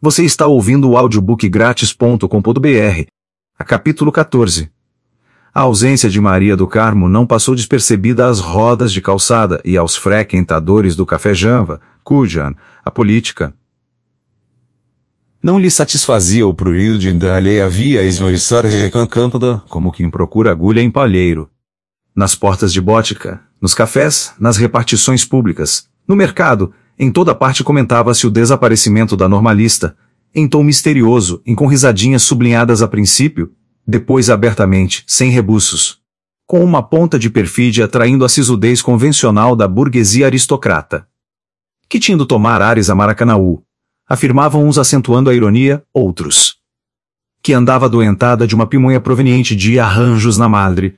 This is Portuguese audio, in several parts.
Você está ouvindo o audiobookgratis.com.br. A capítulo 14. A ausência de Maria do Carmo não passou despercebida às rodas de calçada e aos frequentadores do Café Java, cuja a política não lhe satisfazia o prurido de dar-lhe havia esmorecer recancântada, como quem procura agulha em palheiro. Nas portas de Bótica, nos cafés, nas repartições públicas, no mercado, em toda parte comentava-se o desaparecimento da normalista, em tom misterioso e com risadinhas sublinhadas a princípio, depois abertamente, sem rebuços, com uma ponta de perfídia traindo a sisudez convencional da burguesia aristocrata. Que tinha de tomar ares a Maracanaú, afirmavam uns acentuando a ironia, outros. Que andava adoentada de uma pimonha proveniente de arranjos na madre.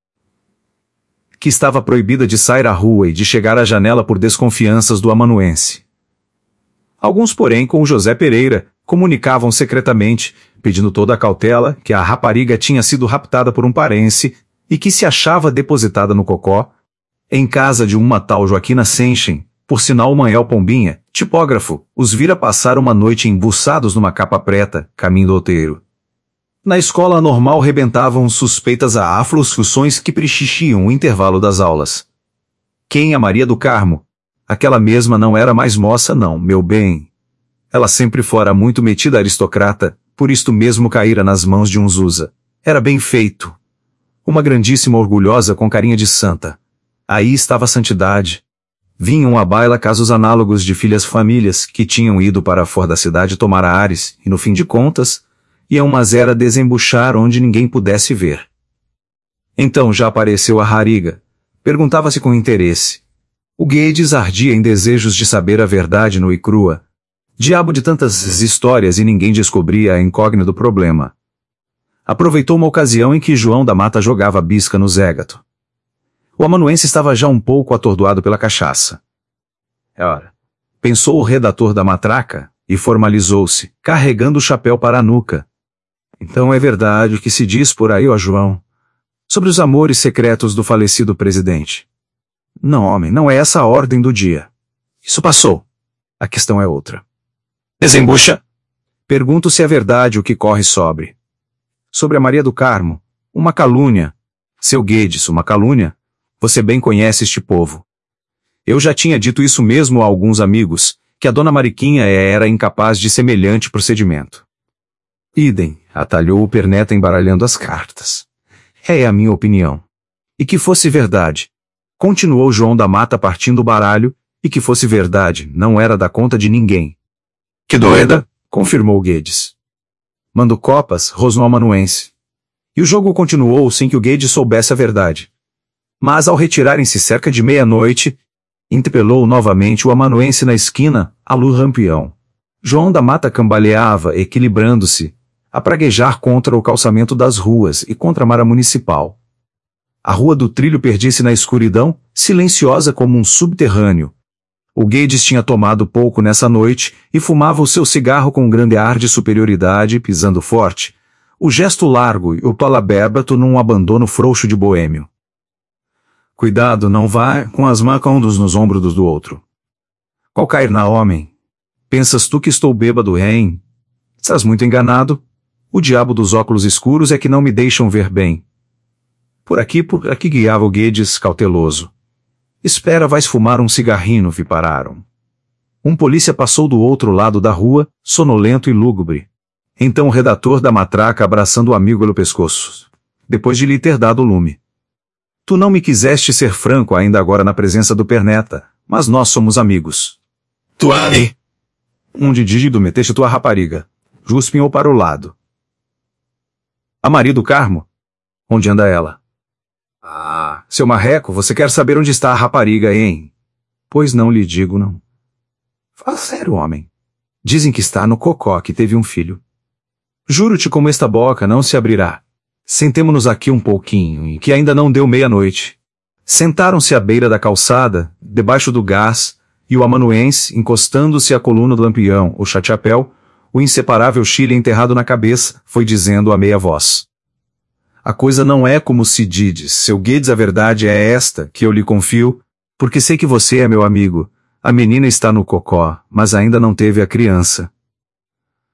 Que estava proibida de sair à rua e de chegar à janela por desconfianças do amanuense. Alguns, porém, com o José Pereira, comunicavam secretamente, pedindo toda a cautela, que a rapariga tinha sido raptada por um parense e que se achava depositada no Cocó, em casa de uma tal Joaquina Senchen, por sinal o Manuel Pombinha, tipógrafo, os vira passar uma noite embuçados numa capa preta, caminho do outeiro. Na escola normal rebentavam suspeitas a aflusões que prexixiam o intervalo das aulas. Quem a Maria do Carmo? Aquela mesma não era mais moça não, meu bem. Ela sempre fora muito metida aristocrata, por isto mesmo caíra nas mãos de um Zusa. Era bem feito. Uma grandíssima orgulhosa com carinha de santa. Aí estava a santidade. Vinham à baila casos análogos de filhas famílias que tinham ido para fora da cidade tomar ares e, no fim de contas, iam mas era desembuchar onde ninguém pudesse ver. Então já apareceu a Rariga. Perguntava-se com interesse. O Guedes ardia em desejos de saber a verdade nua e crua. Diabo de tantas histórias e ninguém descobria a incógnita do problema. Aproveitou uma ocasião em que João da Mata jogava bisca no zégato. O amanuense estava já um pouco atordoado pela cachaça. Ora, pensou o redator da matraca e formalizou-se, carregando o chapéu para a nuca. Então é verdade o que se diz por aí, ó João, sobre os amores secretos do falecido presidente. Não, homem, não é essa a ordem do dia. Isso passou. A questão é outra. Desembucha? Pergunto se é verdade o que corre sobre a Maria do Carmo, uma calúnia. Seu Guedes, uma calúnia? Você bem conhece este povo. Eu já tinha dito isso mesmo a alguns amigos, que a dona Mariquinha era incapaz de semelhante procedimento. Idem, atalhou o Perneta embaralhando as cartas. É a minha opinião. E que fosse verdade. Continuou João da Mata partindo o baralho, e que fosse verdade, não era da conta de ninguém. Que doida, confirmou Guedes. Mando copas, rosnou o amanuense. E o jogo continuou sem que o Guedes soubesse a verdade. Mas ao retirarem-se cerca de meia-noite, interpelou novamente o amanuense na esquina, a luz lampião. João da Mata cambaleava, equilibrando-se, a praguejar contra o calçamento das ruas e contra a mara municipal. A rua do trilho perdia-se na escuridão, silenciosa como um subterrâneo. O Guedes tinha tomado pouco nessa noite e fumava o seu cigarro com um grande ar de superioridade, pisando forte, o gesto largo e o palabérbato num abandono frouxo de boêmio. Cuidado, não vá com as mãos nos ombros do outro. Qual cair na homem? Pensas tu que estou bêbado, hein? Estás muito enganado? O diabo dos óculos escuros é que não me deixam ver bem. Por aqui guiava o Guedes, cauteloso. Espera, vais fumar um cigarrinho, vi pararam. Um polícia passou do outro lado da rua, sonolento e lúgubre. Então o redator da matraca abraçando o amigo pelo pescoço, depois de lhe ter dado o lume. Tu não me quiseste ser franco ainda agora na presença do Perneta, mas nós somos amigos. Tu aí! Onde dígido meteste tua rapariga? Juspinhou para o lado. A Maria do Carmo? Onde anda ela? Ah, seu marreco, você quer saber onde está a rapariga, hein? Pois não lhe digo, não. Fala sério, homem. Dizem que está no Cocó, que teve um filho. Juro-te como esta boca não se abrirá. Sentemo-nos aqui um pouquinho, e que ainda não deu meia-noite. Sentaram-se à beira da calçada, debaixo do gás, e o amanuense, encostando-se à coluna do lampião, o chapéu, o inseparável Chile enterrado na cabeça, foi dizendo a meia voz. A coisa não é como se diz, seu Guedes, a verdade é esta, que eu lhe confio, porque sei que você é meu amigo. A menina está no Cocó, mas ainda não teve a criança.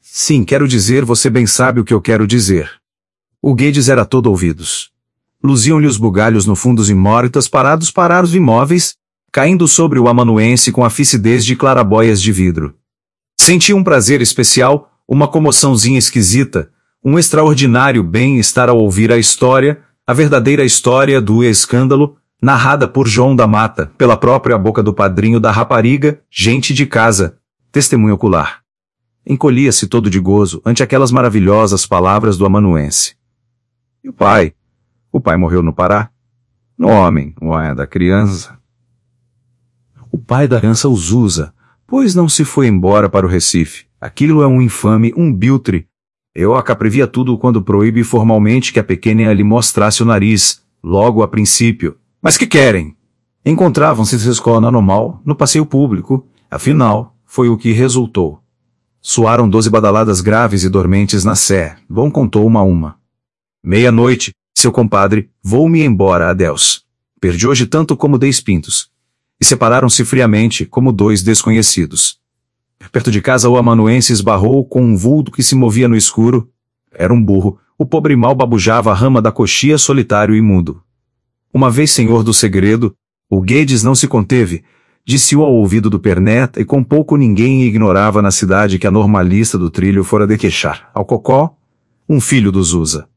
Sim, quero dizer, você bem sabe o que eu quero dizer. O Guedes era todo ouvidos. Luziam-lhe os bugalhos no fundo os imóritas parados imóveis, caindo sobre o amanuense com a ficidez de clarabóias de vidro. Sentia um prazer especial, uma comoçãozinha esquisita, um extraordinário bem-estar ao ouvir a história, a verdadeira história do escândalo, narrada por João da Mata, pela própria boca do padrinho da rapariga, gente de casa, testemunho ocular. Encolhia-se todo de gozo ante aquelas maravilhosas palavras do amanuense. E o pai? O pai morreu no Pará? No homem, o é da criança. O pai da criança os usa, pois não se foi embora para o Recife. Aquilo é um infame, um biltre. Eu a previa tudo quando proíbe formalmente que a pequena lhe mostrasse o nariz, logo a princípio. Mas que querem? Encontravam-se na escola normal, no passeio público. Afinal, foi o que resultou. Soaram 12 badaladas graves e dormentes na sé. Bom contou uma a uma. Meia-noite, seu compadre, vou-me embora, adeus. Perdi hoje tanto como 10 pintos. E separaram-se friamente, como dois desconhecidos. Perto de casa o amanuense esbarrou com um vulto que se movia no escuro. Era um burro. O pobre mal babujava a rama da coxia solitário e mudo. Uma vez senhor do segredo, o Guedes não se conteve, disse-o ao ouvido do perneta e com pouco ninguém ignorava na cidade que a normalista do trilho fora de queixar ao Cocó, um filho do Zusa.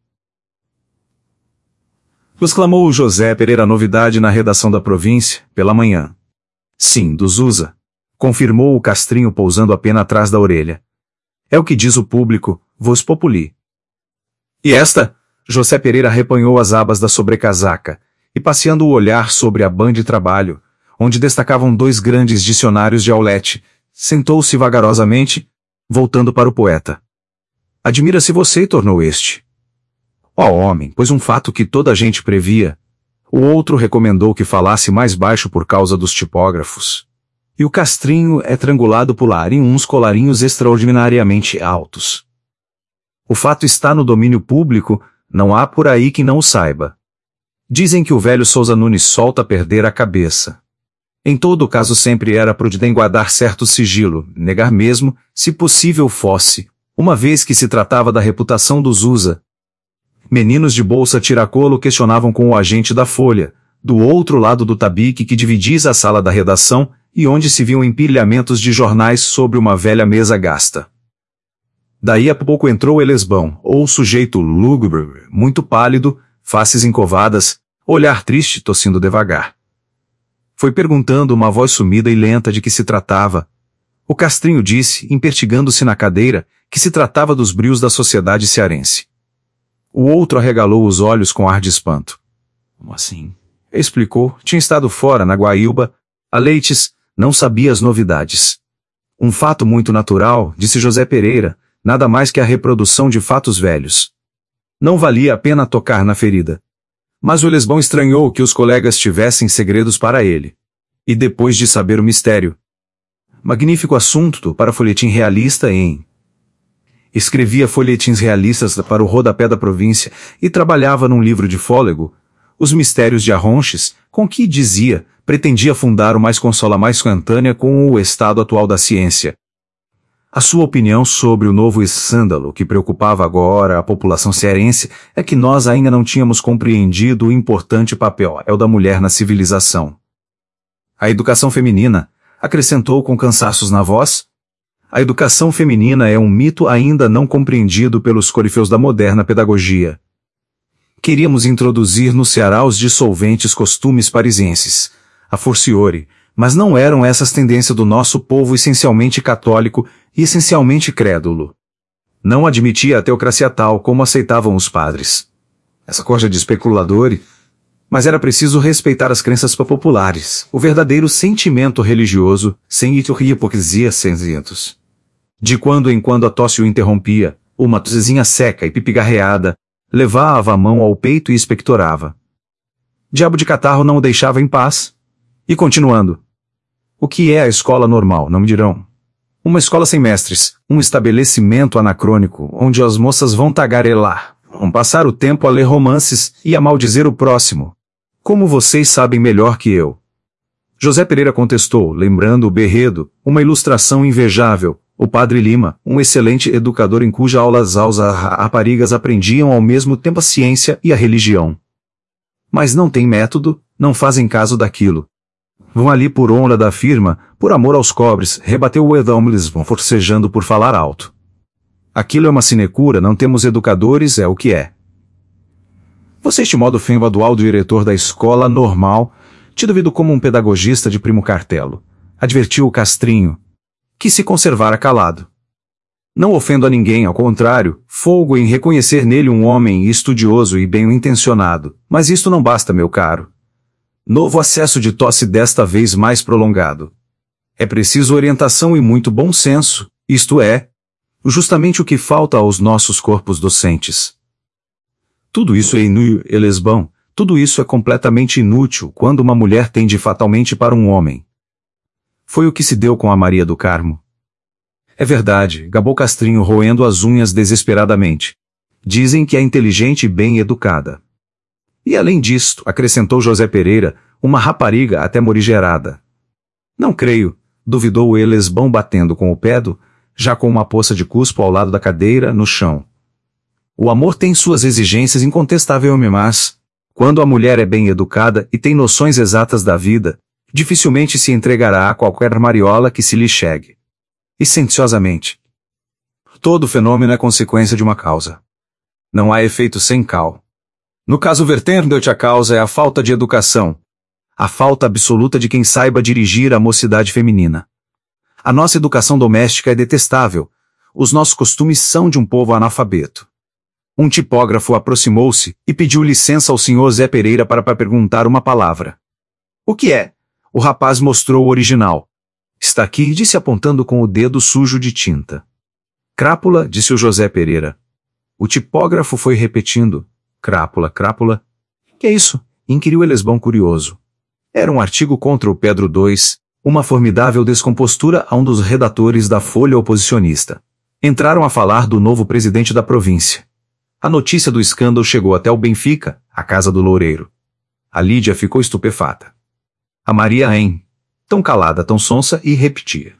Exclamou o José Pereira, novidade na redação da província, pela manhã. Sim, do Zusa. Confirmou o Castrinho pousando a pena atrás da orelha. É o que diz o público, vos populi. E esta? José Pereira repanhou as abas da sobrecasaca, e passeando o olhar sobre a ban de trabalho, onde destacavam 2 grandes dicionários de Aulete, sentou-se vagarosamente, voltando para o poeta. Admira-se você, tornou este. Ó homem, pois um fato que toda a gente previa. O outro recomendou que falasse mais baixo por causa dos tipógrafos. E o Castrinho é trangulado pular em uns colarinhos extraordinariamente altos. O fato está no domínio público, não há por aí que não o saiba. Dizem que o velho Sousa Nunes solta a perder a cabeça. Em todo caso sempre era prudente guardar certo sigilo, negar mesmo, se possível fosse, uma vez que se tratava da reputação dos Zusa. Meninos de bolsa tiracolo questionavam com o agente da Folha, do outro lado do tabique que dividia a sala da redação e onde se viam empilhamentos de jornais sobre uma velha mesa gasta. Daí a pouco entrou Elesbão, ou sujeito lúgubre, muito pálido, faces encovadas, olhar triste tossindo devagar. Foi perguntando uma voz sumida e lenta de que se tratava. O Castrinho disse, impertigando-se na cadeira, que se tratava dos brios da sociedade cearense. O outro arregalou os olhos com ar de espanto. Como assim? Explicou, tinha estado fora na Guaíba, a leites, não sabia as novidades. Um fato muito natural, disse José Pereira, nada mais que a reprodução de fatos velhos. Não valia a pena tocar na ferida. Mas o Elesbão estranhou que os colegas tivessem segredos para ele. E depois de saber o mistério. Magnífico assunto para folhetim realista em... Escrevia folhetins realistas para o rodapé da província e trabalhava num livro de fôlego, Os Mistérios de Arronches, com que, dizia, pretendia fundar o mais consola mais coetânea com o estado atual da ciência. A sua opinião sobre o novo escândalo que preocupava agora a população cearense é que nós ainda não tínhamos compreendido o importante papel da mulher na civilização. A educação feminina, acrescentou com cansaços na voz, a educação feminina é um mito ainda não compreendido pelos corifeus da moderna pedagogia. Queríamos introduzir no Ceará os dissolventes costumes parisienses, a forciore, mas não eram essas tendências do nosso povo essencialmente católico e essencialmente crédulo. Não admitia a teocracia tal como aceitavam os padres. Essa corja de especuladores, mas era preciso respeitar as crenças populares, o verdadeiro sentimento religioso, sem hipocrisia cinzentos. De quando em quando a tosse o interrompia, uma tossezinha seca e pipigarreada, levava a mão ao peito e expectorava. Diabo de catarro não o deixava em paz. E continuando. O que é a escola normal, não me dirão? Uma escola sem mestres, um estabelecimento anacrônico, onde as moças vão tagarelar, vão passar o tempo a ler romances e a maldizer o próximo. Como vocês sabem melhor que eu. José Pereira contestou, lembrando o Berredo, uma ilustração invejável, O padre Lima, um excelente educador em cuja aulas as raparigas aprendiam ao mesmo tempo a ciência e a religião. Mas não tem método, não fazem caso daquilo. Vão ali por honra da firma, por amor aos cobres, rebateu o Edomles, vão forcejando por falar alto. Aquilo é uma sinecura, não temos educadores, é o que é. Você este modo fembadual do diretor da escola normal, tido vindo como um pedagogista de primo cartelo, advertiu o Castrinho, que se conservara calado. Não ofendo a ninguém, ao contrário, folgo em reconhecer nele um homem estudioso e bem-intencionado, mas isto não basta, meu caro. Novo acesso de tosse desta vez mais prolongado. É preciso orientação e muito bom senso, isto é, justamente o que falta aos nossos corpos docentes. Tudo isso é inútil, Elesbão, tudo isso é completamente inútil quando uma mulher tende fatalmente para um homem. Foi o que se deu com a Maria do Carmo. É verdade, gabou Castrinho roendo as unhas desesperadamente. Dizem que é inteligente e bem educada. E além disto, acrescentou José Pereira, uma rapariga até morigerada. Não creio, duvidou o Elesbão batendo com o pedo, já com uma poça de cuspo ao lado da cadeira, no chão. O amor tem suas exigências incontestavelmente, mas, quando a mulher é bem educada e tem noções exatas da vida, dificilmente se entregará a qualquer mariola que se lhe chegue. E sentenciosamente. Todo fenômeno é consequência de uma causa. Não há efeito sem cal. No caso vertendo-te a causa é a falta de educação. A falta absoluta de quem saiba dirigir a mocidade feminina. A nossa educação doméstica é detestável. Os nossos costumes são de um povo analfabeto. Um tipógrafo aproximou-se e pediu licença ao senhor Zé Pereira para perguntar uma palavra. O que é? O rapaz mostrou o original. Está aqui, disse apontando com o dedo sujo de tinta. Crápula, disse o José Pereira. O tipógrafo foi repetindo. Crápula, crápula. Que é isso? Inquiriu Elesbão curioso. Era um artigo contra o Pedro II, uma formidável descompostura a um dos redatores da Folha oposicionista. Entraram a falar do novo presidente da província. A notícia do escândalo chegou até o Benfica, a casa do Loureiro. A Lídia ficou estupefata. A Maria Hein, tão calada, tão sonsa, e repetia.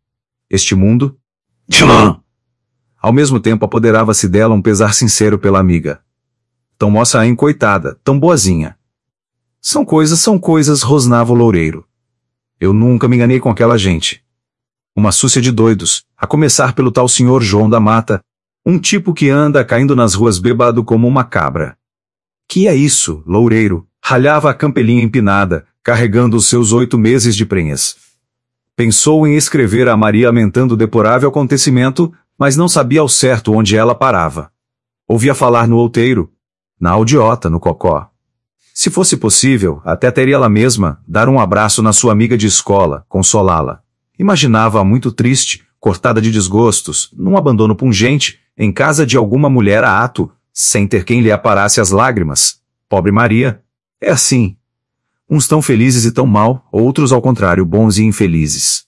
Este mundo... Tchan! Ao mesmo tempo apoderava-se dela um pesar sincero pela amiga. Tão moça Hein, coitada, tão boazinha. São coisas, rosnava o Loureiro. Eu nunca me enganei com aquela gente. Uma súcia de doidos, a começar pelo tal senhor João da Mata, um tipo que anda caindo nas ruas bêbado como uma cabra. Que é isso, Loureiro? Ralhava a campelinha empinada, carregando os seus 8 meses de prenhas. Pensou em escrever a Maria lamentando o deplorável acontecimento, mas não sabia ao certo onde ela parava. Ouvia falar no outeiro, na aldiota, no cocó. Se fosse possível, até teria ela mesma dar um abraço na sua amiga de escola, consolá-la. Imaginava-a muito triste, cortada de desgostos, num abandono pungente, em casa de alguma mulher a ato, sem ter quem lhe aparasse as lágrimas. Pobre Maria. É assim. Uns tão felizes e tão mal, outros ao contrário, bons e infelizes.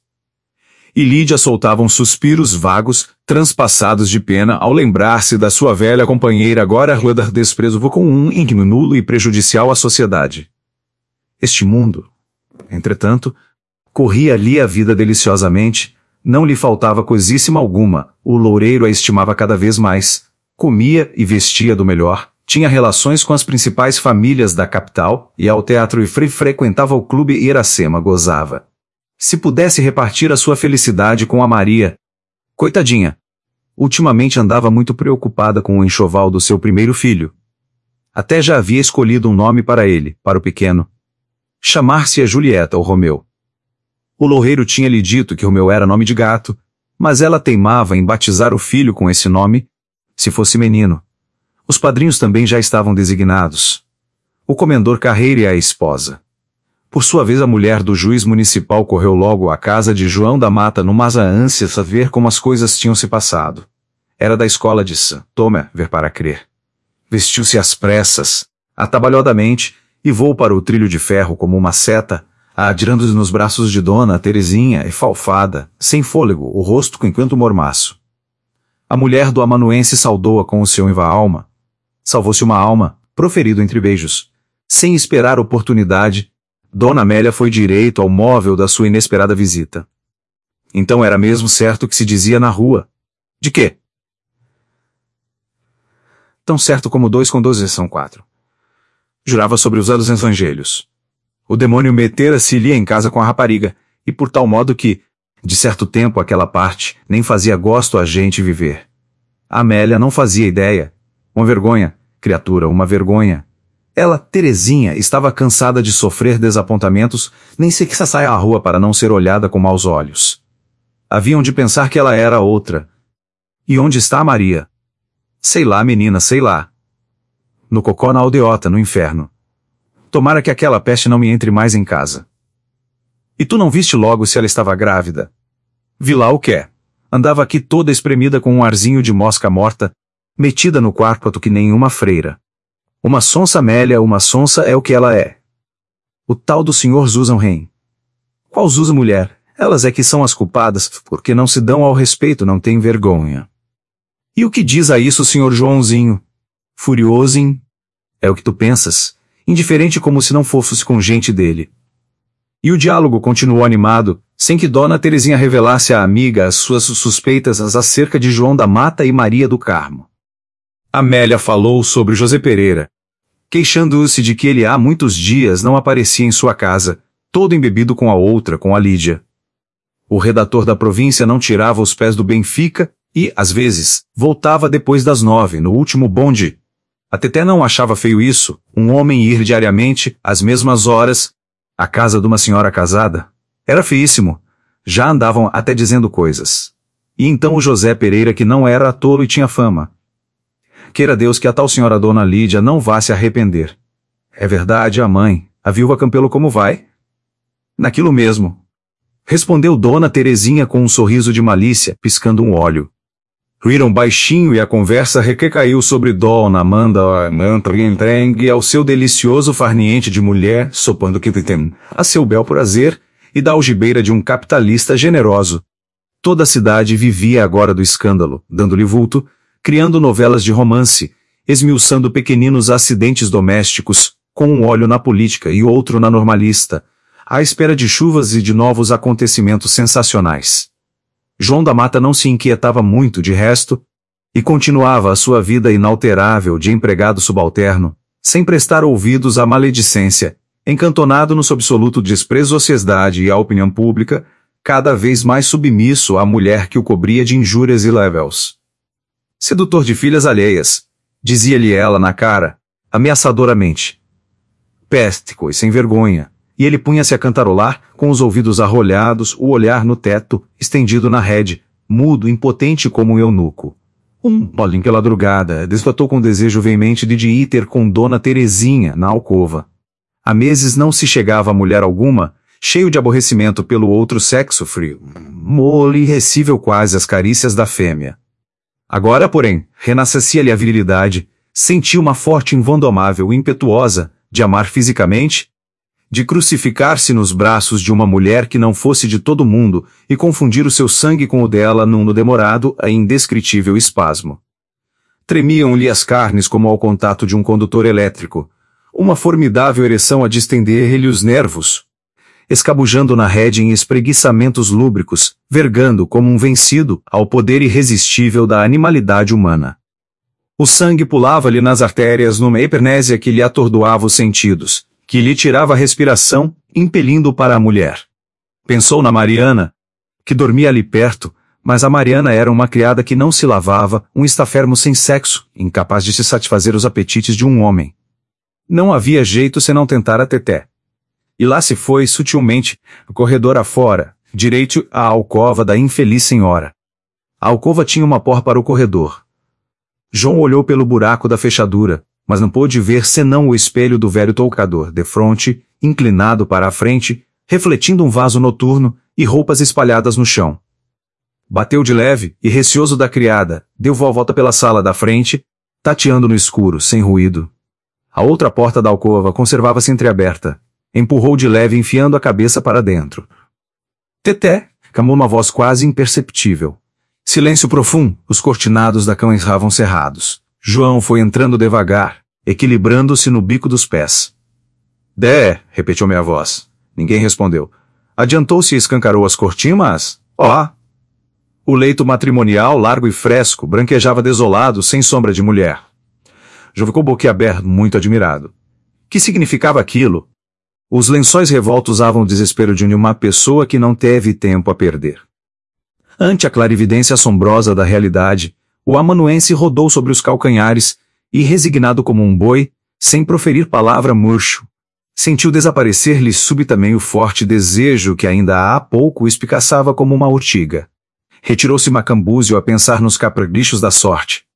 E Lídia soltava uns suspiros vagos, transpassados de pena, ao lembrar-se da sua velha companheira agora rodar desprezo com um ígnimo nulo e prejudicial à sociedade. Este mundo, entretanto, corria ali a vida deliciosamente, não lhe faltava coisíssima alguma, o Loureiro a estimava cada vez mais, comia e vestia do melhor, tinha relações com as principais famílias da capital, ia ao teatro e frequentava o clube Iracema, gozava. Se pudesse repartir a sua felicidade com a Maria. Coitadinha. Ultimamente andava muito preocupada com o enxoval do seu primeiro filho. Até já havia escolhido um nome para ele, para o pequeno. Chamar-se-ia Julieta ou Romeu. O Loureiro tinha lhe dito que Romeu era nome de gato, mas ela teimava em batizar o filho com esse nome, se fosse menino. Os padrinhos também já estavam designados. O comendador Carreira e a esposa. Por sua vez a mulher do juiz municipal correu logo à casa de João da Mata numa ânsia de saber como as coisas tinham se passado. Era da escola de São Tomé, ver para crer. Vestiu-se às pressas, atabalhadamente, e voou para o trilho de ferro como uma seta, adirando-se nos braços de Dona Terezinha, efalfada, sem fôlego, o rosto enquanto mormaço. A mulher do amanuense saudou-a com o seu alma. Salvou-se uma alma, proferido entre beijos. Sem esperar oportunidade, Dona Amélia foi direito ao móvel da sua inesperada visita. Então era mesmo certo o que se dizia na rua. De quê? Tão certo como 2 com 12 são 4. Jurava sobre os evangelhos. O demônio metera-se-lhe em casa com a rapariga, e por tal modo que, de certo tempo aquela parte, nem fazia gosto a gente viver. A Amélia não fazia ideia. Uma vergonha, criatura, uma vergonha. Ela, Terezinha, estava cansada de sofrer desapontamentos, nem sequer saia à rua para não ser olhada com maus olhos. Haviam de pensar que ela era outra. E onde está a Maria? Sei lá, menina, sei lá. No cocó na aldeota, no inferno. Tomara que aquela peste não me entre mais em casa. E tu não viste logo se ela estava grávida? Vi lá o quê? Andava aqui toda espremida com um arzinho de mosca morta, metida no quarto que nem uma freira. Uma sonsa Amélia, uma sonsa é o que ela é. O tal do senhor Susan Rain. Qual Susan mulher? Elas é que são as culpadas, porque não se dão ao respeito, não têm vergonha. E o que diz a isso o senhor Joãozinho? Furioso? É o que tu pensas, indiferente como se não fosse com gente dele. E o diálogo continuou animado, sem que Dona Terezinha revelasse à amiga as suas suspeitas acerca de João da Mata e Maria do Carmo. Amélia falou sobre José Pereira, queixando-se de que ele há muitos dias não aparecia em sua casa, todo embebido com a outra, com a Lídia. O redator da província não tirava os pés do Benfica e, às vezes, voltava depois das 9, no último bonde. A Teté não achava feio isso, um homem ir diariamente, às mesmas horas, à casa de uma senhora casada. Era feíssimo. Já andavam até dizendo coisas. E então o José Pereira que não era tolo e tinha fama. Queira Deus que a tal senhora Dona Lídia não vá se arrepender. É verdade, a mãe, a viúva Campelo como vai? Naquilo mesmo. Respondeu Dona Terezinha com um sorriso de malícia, piscando um olho. Riram baixinho e a conversa recaiu sobre Dona Amanda entregue ao seu delicioso farniente de mulher, sopando que tem a seu bel prazer, e da algibeira de um capitalista generoso. Toda a cidade vivia agora do escândalo, dando-lhe vulto, criando novelas de romance, esmiuçando pequeninos acidentes domésticos, com um olho na política e outro na normalista, à espera de chuvas e de novos acontecimentos sensacionais. João da Mata não se inquietava muito de resto, e continuava a sua vida inalterável de empregado subalterno, sem prestar ouvidos à maledicência, encantonado no absoluto desprezo à sociedade e à opinião pública, cada vez mais submisso à mulher que o cobria de injúrias e levels. Sedutor de filhas alheias, dizia-lhe ela na cara, ameaçadoramente. Péstico e sem vergonha, e ele punha-se a cantarolar, com os ouvidos arrolhados, o olhar no teto, estendido na rede, mudo, impotente como um eunuco. Olhem pela madrugada, despertou com desejo veemente de ir ter com Dona Terezinha, na alcova. Há meses não se chegava a mulher alguma, cheio de aborrecimento pelo outro sexo frio, mole e recível quase às carícias da fêmea. Agora, porém, renascia-lhe a virilidade, sentia uma forte indomável impetuosa, de amar fisicamente, de crucificar-se nos braços de uma mulher que não fosse de todo mundo e confundir o seu sangue com o dela num demorado e indescritível espasmo. Tremiam-lhe as carnes como ao contato de um condutor elétrico, uma formidável ereção a distender-lhe os nervos, escabujando na rede em espreguiçamentos lúbricos, vergando como um vencido ao poder irresistível da animalidade humana. O sangue pulava-lhe nas artérias numa hipernésia que lhe atordoava os sentidos, que lhe tirava a respiração, impelindo para a mulher. Pensou na Mariana, que dormia ali perto, mas a Mariana era uma criada que não se lavava, um estafermo sem sexo, incapaz de se satisfazer os apetites de um homem. Não havia jeito senão tentar a Teté. E lá se foi sutilmente, o corredor afora, direito à alcova da infeliz senhora. A alcova tinha uma porta para o corredor. João olhou pelo buraco da fechadura, mas não pôde ver senão o espelho do velho toucador, defronte, inclinado para a frente, refletindo um vaso noturno e roupas espalhadas no chão. Bateu de leve e receoso da criada, deu volta pela sala da frente, tateando no escuro, sem ruído. A outra porta da alcova conservava-se entreaberta. Empurrou de leve enfiando a cabeça para dentro. Teté, clamou uma voz quase imperceptível. Silêncio profundo, os cortinados da cama estavam cerrados. João foi entrando devagar, equilibrando-se no bico dos pés. Dé, repetiu minha voz. Ninguém respondeu. Adiantou-se e escancarou as cortinas? Ó! O leito matrimonial, largo e fresco, branquejava desolado, sem sombra de mulher. Jo ficou boquiaberto, muito admirado. Que significava aquilo? Os lençóis revoltos usavam o desespero de uma pessoa que não teve tempo a perder. Ante a clarividência assombrosa da realidade, o amanuense rodou sobre os calcanhares e, resignado como um boi, sem proferir palavra murcho, sentiu desaparecer-lhe subitamente o forte desejo que ainda há pouco o espicaçava como uma urtiga. Retirou-se macambúzio a pensar nos caprichos da sorte.